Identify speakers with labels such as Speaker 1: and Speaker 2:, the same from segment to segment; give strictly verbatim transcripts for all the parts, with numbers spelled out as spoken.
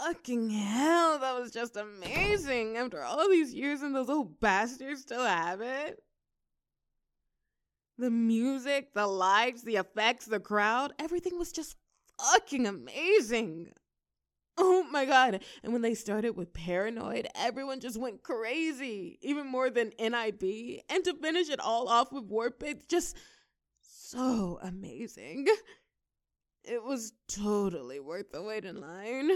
Speaker 1: Fucking hell, that was just amazing. After all these years and those old bastards still have it. The music, the lights, the effects, the crowd, everything was just fucking amazing. Oh my god. And when they started with Paranoid, everyone just went crazy. Even more than N I B. And to finish it all off with Warp, it's just so amazing. It was totally worth the wait in line.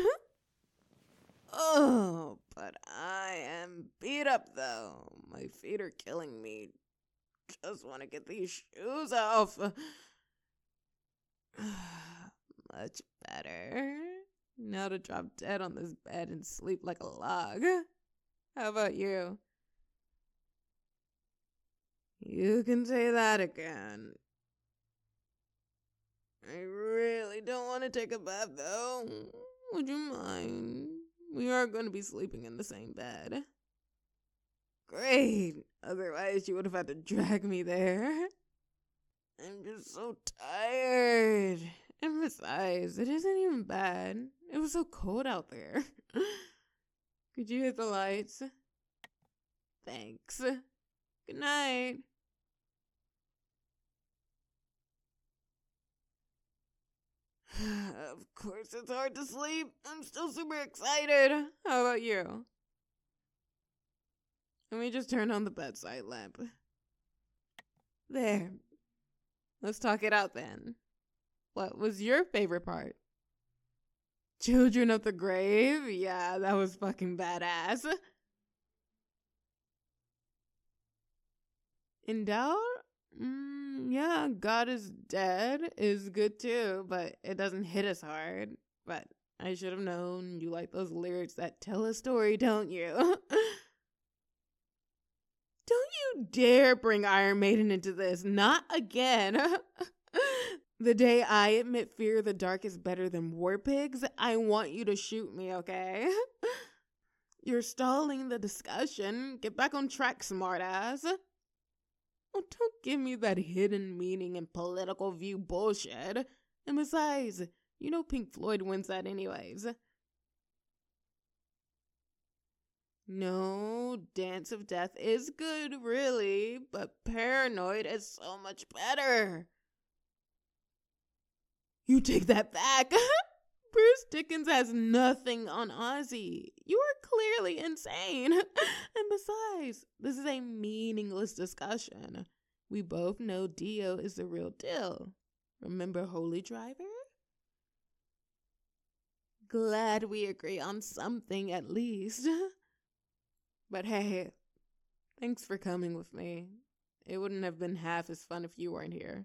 Speaker 1: Oh, but I am beat up though. My feet are killing me. Just want to get these shoes off. Much better. Now to drop dead on this bed and sleep like a log. How about you? You can say that again. I really don't want to take a bath though. Would you mind? We are going to be sleeping in the same bed. Great. Otherwise you would have had to drag me there. I'm just so tired. And besides, it isn't even bad. It was so cold out there. Could you hit the lights? Thanks. Good night. Of course it's hard to sleep. I'm still super excited. How about you? Let me just turn on the bedside lamp. There. Let's talk it out then. What was your favorite part? Children of the Grave? Yeah, that was fucking badass. In doubt? Mm, yeah, God is Dead is good too, but it doesn't hit as hard. But I should have known you like those lyrics that tell a story, don't you? Don't you dare bring Iron Maiden into this. Not again. The day I admit Fear of the Dark is better than War Pigs, I want you to shoot me, okay? You're stalling the discussion. Get back on track, smartass. Oh, don't give me that hidden meaning and political view bullshit. And besides, you know Pink Floyd wins that anyways. No, Dance of Death is good, really, but Paranoid is so much better. You take that back. Bruce Dickens has nothing on Ozzy. You are clearly insane. And besides, this is a meaningless discussion. We both know Dio is the real deal. Remember Holy Driver? Glad we agree on something at least. But hey, thanks for coming with me. It wouldn't have been half as fun if you weren't here.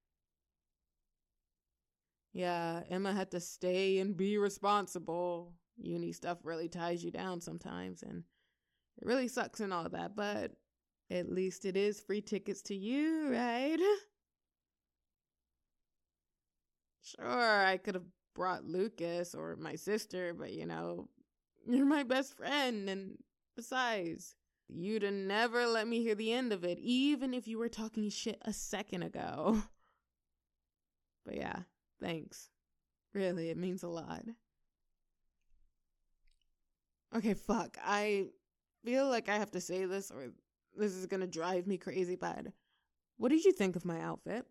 Speaker 1: Yeah, Emma had to stay and be responsible. Uni stuff really ties you down sometimes, and it really sucks and all that, but at least it is free tickets to you, right? Sure, I could have brought Lucas or my sister, but you know, you're my best friend, and besides, you'd have never let me hear the end of it, even if you were talking shit a second ago. But yeah. Thanks. Really, it means a lot. Okay, fuck. I feel like I have to say this or this is gonna drive me crazy bad. What did you think of my outfit?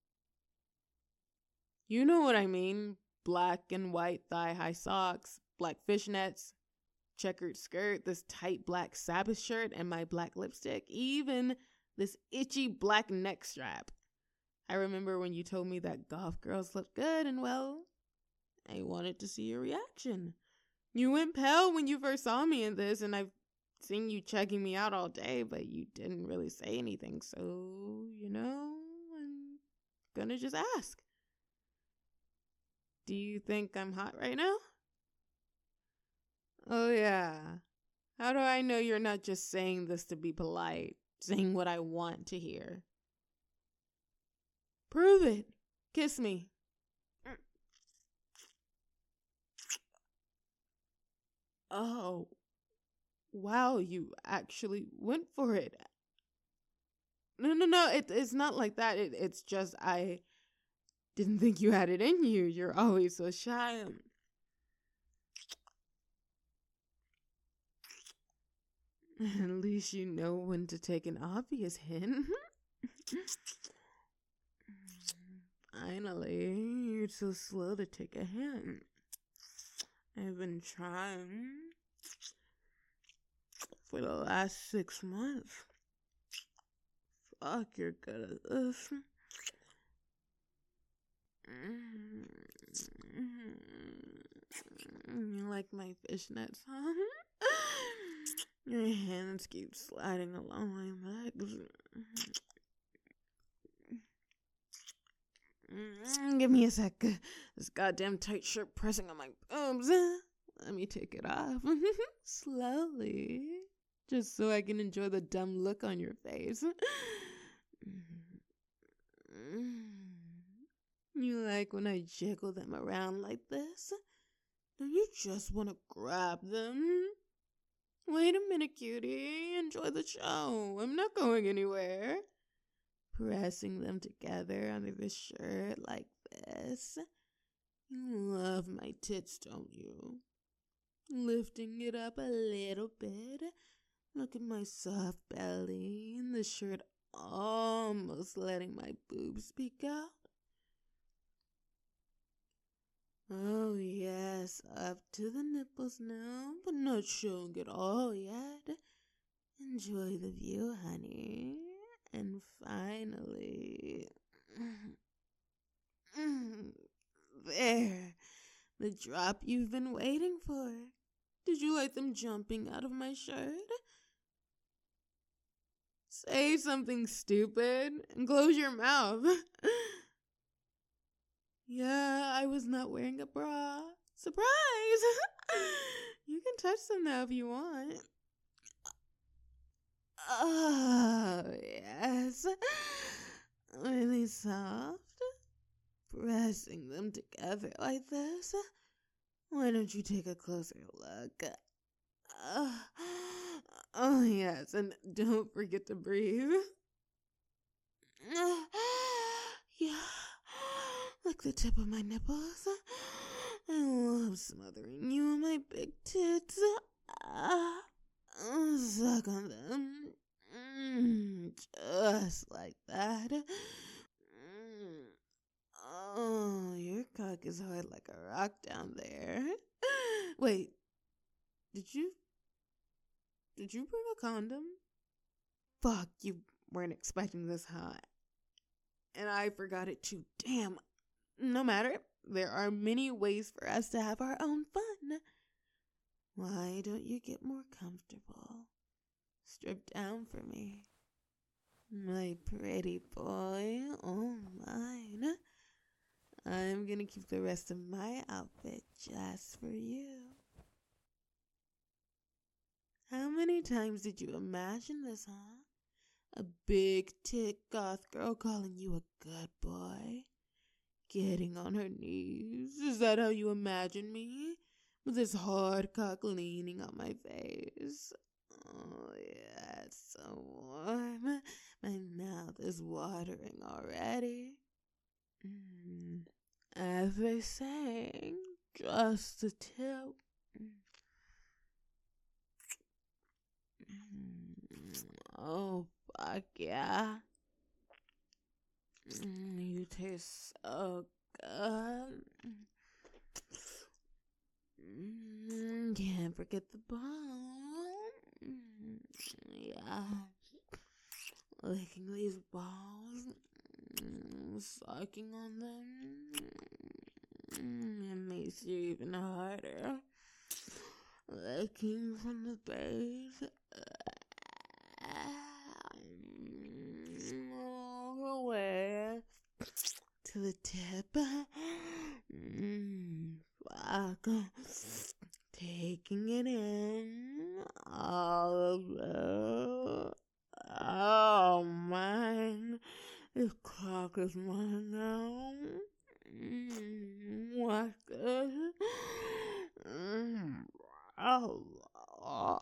Speaker 1: You know what I mean. Black and white thigh-high socks, black fishnets, checkered skirt, this tight black Sabbath shirt, and my black lipstick. Even this itchy black neck strap. I remember when you told me that goth girls look good, and well, I wanted to see your reaction. You went pale when you first saw me in this, and I've seen you checking me out all day, but you didn't really say anything, so, you know, I'm gonna just ask. Do you think I'm hot right now? Oh yeah. How do I know you're not just saying this to be polite, saying what I want to hear? Prove it. Kiss me. Oh. Wow, you actually went for it. No, no, no. It, it's not like that. It, it's just I didn't think you had it in you. You're always so shy. At least you know when to take an obvious hint. Finally, you're so slow to take a hint. I've been trying for the last six months. Fuck, you're good at this. You like my fishnets, huh? Your hands keep sliding along my legs. Give me a sec. This goddamn tight shirt pressing on my boobs. Let me take it off. Slowly. Just so I can enjoy the dumb look on your face. You like when I jiggle them around like this? Don't you just want to grab them? Wait a minute, cutie. Enjoy the show. I'm not going anywhere. Pressing them together under the shirt like this. You love my tits, don't you? Lifting it up a little bit. Look at my soft belly and the shirt almost letting my boobs peek out. Oh yes, up to the nipples now, but not showing it all yet. Enjoy the view, honey. And finally, there, the drop you've been waiting for. Did you like them jumping out of my shirt? Say something stupid and close your mouth. Yeah, I was not wearing a bra. Surprise! You can touch them now if you want. Oh, yes. Really soft. Pressing them together like this. Why don't you take a closer look? Uh, oh, yes, and don't forget to breathe. Uh, yeah. Like the tip of my nipples. I love smothering you on my big tits. Uh, suck on them. Mm, just like that. Mm. Oh, your cock is hard like a rock down there. Wait, did you... Did you bring a condom? Fuck, you weren't expecting this, huh? And I forgot it too. Damn. No matter. There are many ways for us to have our own fun. Why don't you get more comfortable? Strip down for me. My pretty boy. Oh, mine. I'm gonna keep the rest of my outfit just for you. How many times did you imagine this, huh? A big tit goth girl calling you a good boy. Getting on her knees. Is that how you imagine me? With this hard cock leaning on my face. Oh, yeah, it's so warm. My mouth is watering already. Mm. As they say, just a tip. Mm. Oh, fuck yeah. Mm, you taste so good. Mm, can't forget the ball. Mm, yeah. Licking these balls. Mm, sucking on them. Mm, it makes you even harder. Licking from the base. All the way to the tip. Mm, fuck. Taking it in. All of it. Oh, man. This cock is mine now. Mm, what's this? Mm, oh, oh.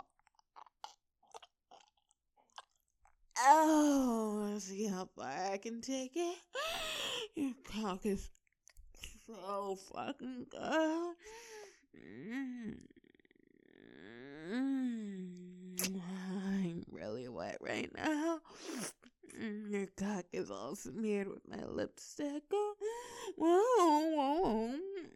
Speaker 1: Oh, let's see how far I can take it. Your cock is so fucking good. Mm. Mm. right now. Mm, Your cock is all smeared with my lipstick. Whoa, whoa.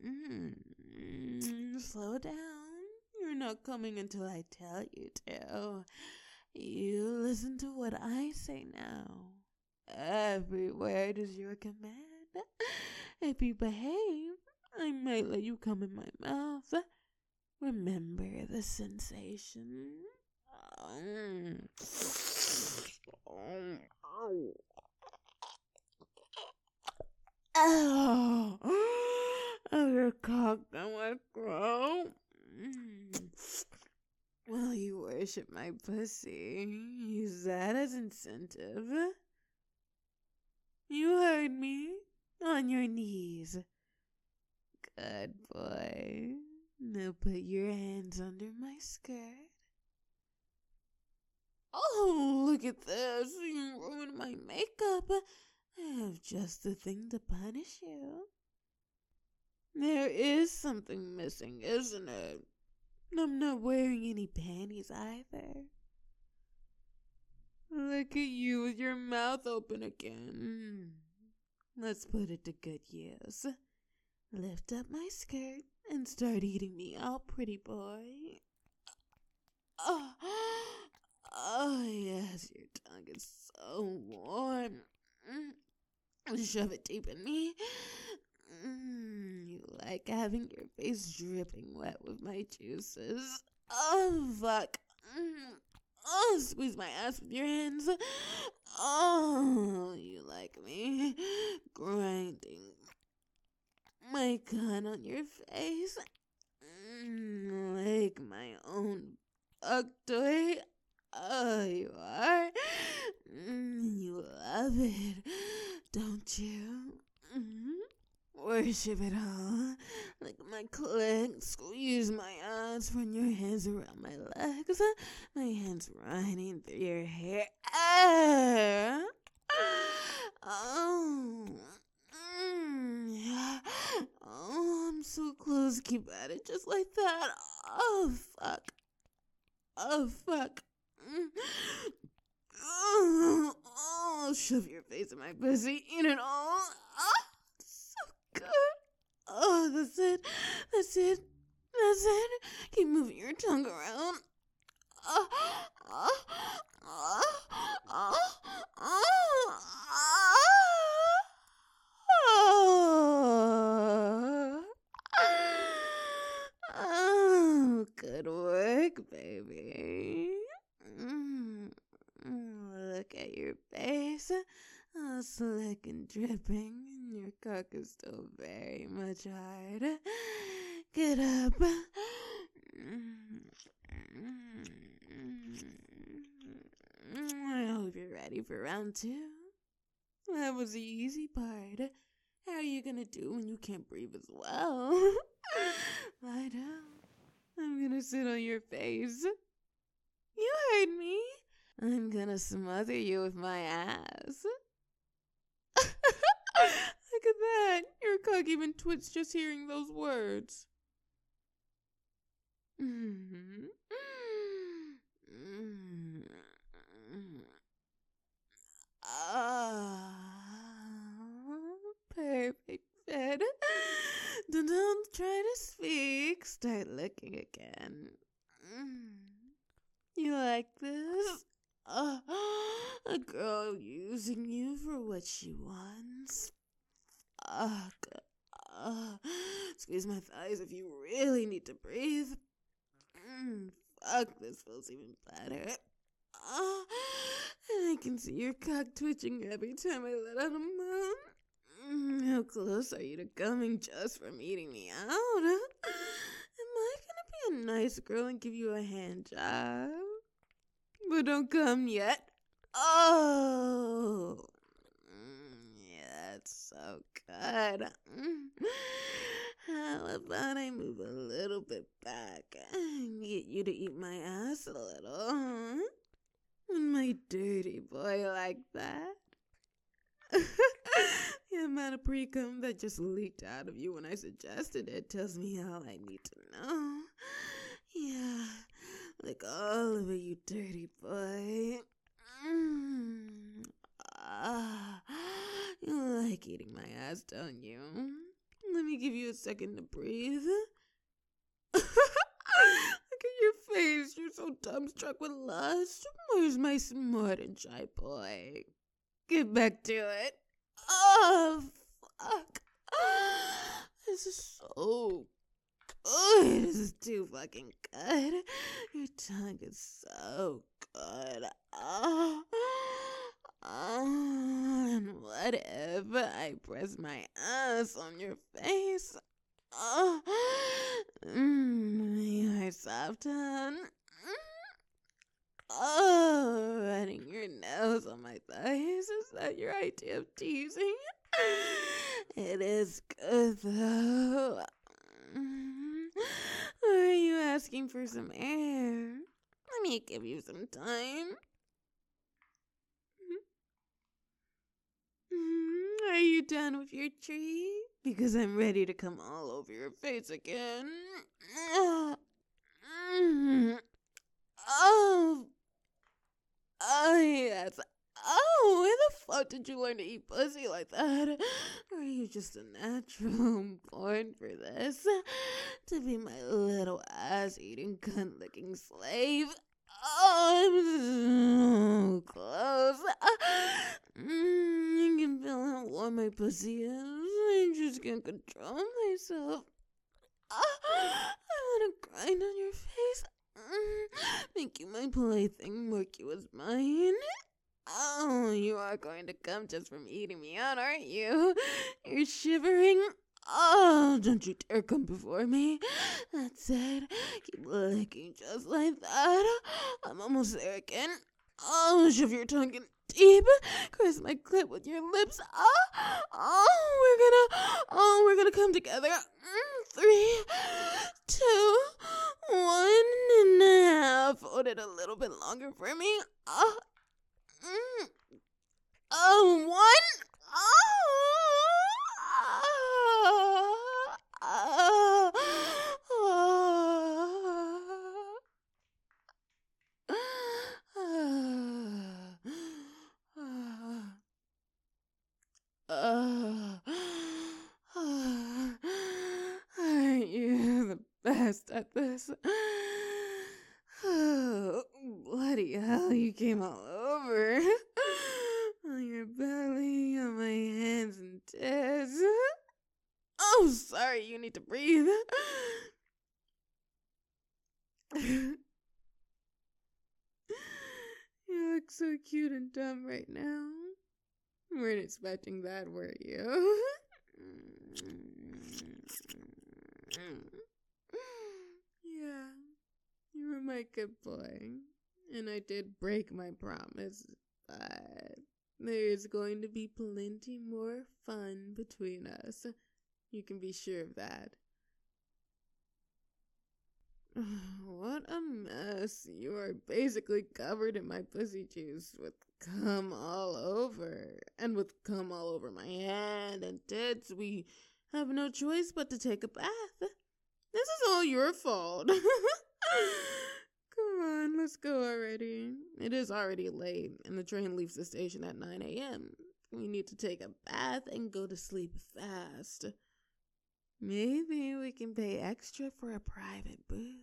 Speaker 1: Mm, Slow down. You're not coming until I tell you to. You listen to what I say now. Every word is your command. If you behave, I might let you come in my mouth. Remember the sensation. Um, um, ow. Ow. Oh, your cock on my throat. Mm. Well, you worship my pussy. Use that as incentive. You heard me. On your knees. Good boy. Now put your hands under my skirt. Oh, look at this. You ruined my makeup. I have just the thing to punish you. There is something missing, isn't it? I'm not wearing any panties either. Look at you with your mouth open again. Let's put it to good use. Lift up my skirt and start eating me out, pretty boy. Oh, oh yes, your tongue is so warm. Mm. Shove it deep in me. Mm, you like having your face dripping wet with my juices. Oh, fuck. Mm. Oh, squeeze my ass with your hands. Oh, you like me grinding my gun on your face. Mm, like my own fuck toy. Oh, you are. Mm, you love it, don't you? Mm-hmm. Worship it all. Like my clit, squeeze my ass, run your hands around my legs, my hands running through your hair. Ah! Oh, mm. Oh, I'm so close. Keep at it just like that. Oh, fuck. Oh, fuck. Mm. Oh, oh, shove your face in my pussy. Eat it all. Oh, so good. Oh, that's it. That's it. That's it. Keep moving your tongue around. Oh, oh, oh, oh, oh, oh. Oh, good work, baby. Mm. Look at your face. All slick and dripping. Your cock is still very much hard. Get up. I hope you're ready for round two. That was the easy part. How are you gonna do when you can't breathe as well? Lie down. I'm gonna sit on your face. You heard me. I'm gonna smother you with my ass. Look at that. Your cock even twitched just hearing those words. Mm-hmm. Mm-hmm. Ah, perfect fit. Don't, don't try to speak. Start looking again. Mm. You like this? Uh, a girl using you for what she wants. Fuck. Uh, squeeze my thighs if you really need to breathe. Mm, fuck, this feels even better. Uh, and I can see your cock twitching every time I let out a moan. Mm, how close are you to coming just from eating me out? Am I gonna be a nice girl and give you a hand job? But don't come yet. Oh, mm, yeah, that's so good. Mm. How about I move a little bit back and get you to eat my ass a little, huh? My dirty boy like that. The amount of pre-cum that just leaked out of you when I suggested it tells me all I need to know. Yeah, like all of it, you dirty boy. like eating my ass, don't you? Let me give you a second to breathe. Look at your face. You're so dumbstruck with lust. Where's my smart and shy boy? Get back to it. Oh, fuck. This is so good. This is too fucking good. Your tongue is so good. Oh. Oh, and what if I press my ass on your face? Oh, mm, your soft tongue. Oh, running your nose on my thighs. Is that your idea of teasing? It is good though. Are you asking for some air? Let me give you some time. Are you done with your tree? Because I'm ready to come all over your face again. Oh, oh, yes. Oh, where the fuck did you learn to eat pussy like that? Are you just a natural born for this? To be my little ass-eating, cunt-licking slave? Oh, I'm so close. Mm, I can feel how warm my pussy is. I just can't control myself. Oh, I want to grind on your face. Mm, make you my plaything, mark you as mine. Oh, you are going to come just from eating me out, aren't you? You're shivering. Oh, don't you dare come before me. That's it. Keep licking just like that. I'm almost there again. Oh, shove your tongue in deep. Caress my clit with your lips. Oh, oh, we're gonna, oh, we're gonna come together. Mm, three, two, one and a half. Hold it a little bit longer for me. Oh, mm, oh, one. Oh. Oh, aren't you the best at this? Oh, bloody hell, you came all over. On your belly, on my hands and tits. Oh, sorry, you need to breathe. You look so cute and dumb right now. Weren't expecting that, were you? Yeah, you were my good boy. And I did break my promise, but there's going to be plenty more fun between us. You can be sure of that. What a mess. You are basically covered in my pussy juice with cum all over. And with cum all over my hand and tits, we have no choice but to take a bath. This is all your fault. Come on, let's go already. It is already late, and the train leaves the station at nine a.m. We need to take a bath and go to sleep fast. Maybe we can pay extra for a private booth.